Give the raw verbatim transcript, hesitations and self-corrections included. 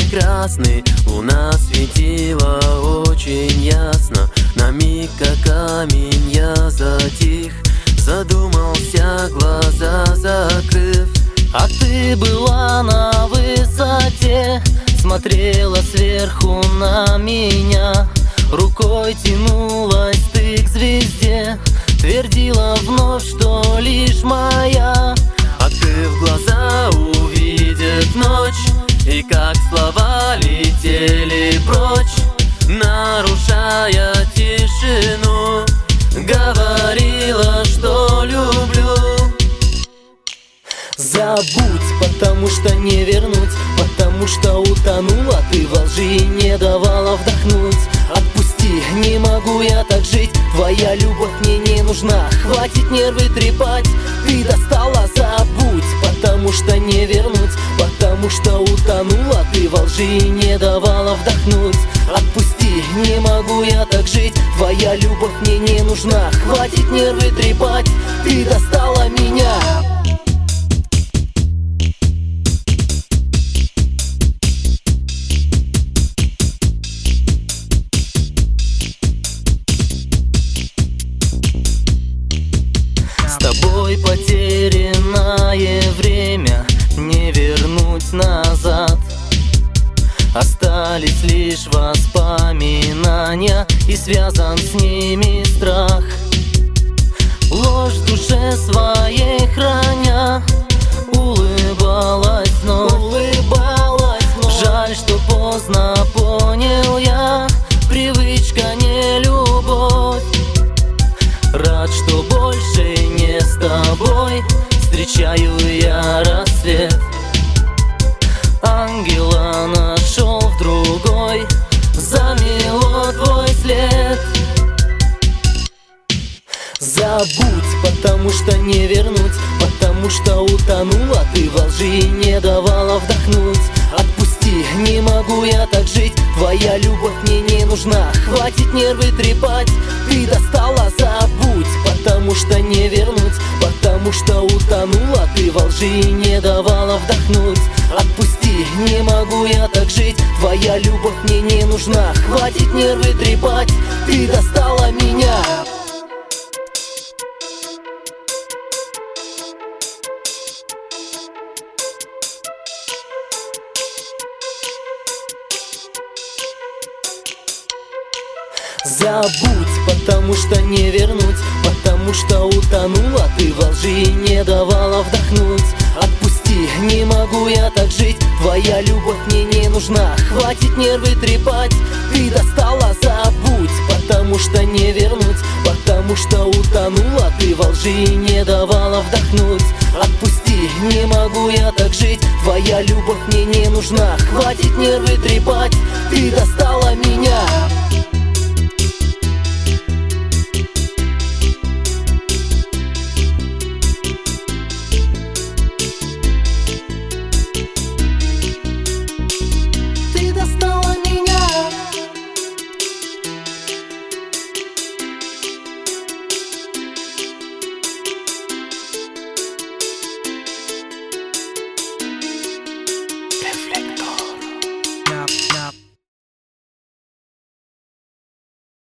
прекрасный. Луна светила очень ясно. На миг, как камень, я затих, задумался, глаза закрыв. А ты была на высоте, смотрела сверху на меня. Рукой тянулась ты к звезде, твердила вновь, что лишь моя. Открыв глаза, увидит ночь, и как слова летели прочь, нарушая тишину, говорила, что люблю. Забудь, потому что не вернуть, потому что утонула ты во лжи и не давала вдохнуть. Отпусти, не могу я так жить, твоя любовь мне не нужна. Хватит нервы трепать, ты достала. Забудь, потому что не вернуть, потому что утонула ты во лжи и не давала вдохнуть. Отпусти, не могу я так жить, твоя любовь мне не нужна. Хватит нервы трепать, ты достала меня. С тобой потерянное время не вернуть назад. Остались лишь воспоминания, и связан с ними страх. Ложь в душе своей храня, улыбалась вновь, улыбалась вновь. Жаль, что поздно понял я, привычка не любовь. Рад, что больше не с тобой встречаю я рассвет. Ангела нашел в другой, замело твой след. Забудь, потому что не вернуть, потому что утонула ты во лжи и не давала вдохнуть. Отпусти, не могу я так жить, твоя любовь мне не нужна. Хватит нервы трепать, ты достала. Забудь, потому что не вернуть, потому что утонула ты во лжи и не давала вдохнуть. Отпусти, не могу я так жить, твоя любовь мне не нужна. Хватит нервы трепать, ты достала меня. Забудь, потому что не вернуть, потому что утонула ты во лжи и не давала вдохнуть. Отпусти, не могу я так жить, твоя любовь мне не нужна. Хватит нервы трепать, ты достала. Забудь, потому что не вернуть, потому что утонула ты во лжи и не давала вдохнуть. Отпусти, не могу я так жить, твоя любовь мне не нужна. Хватит нервы трепать, ты достала меня.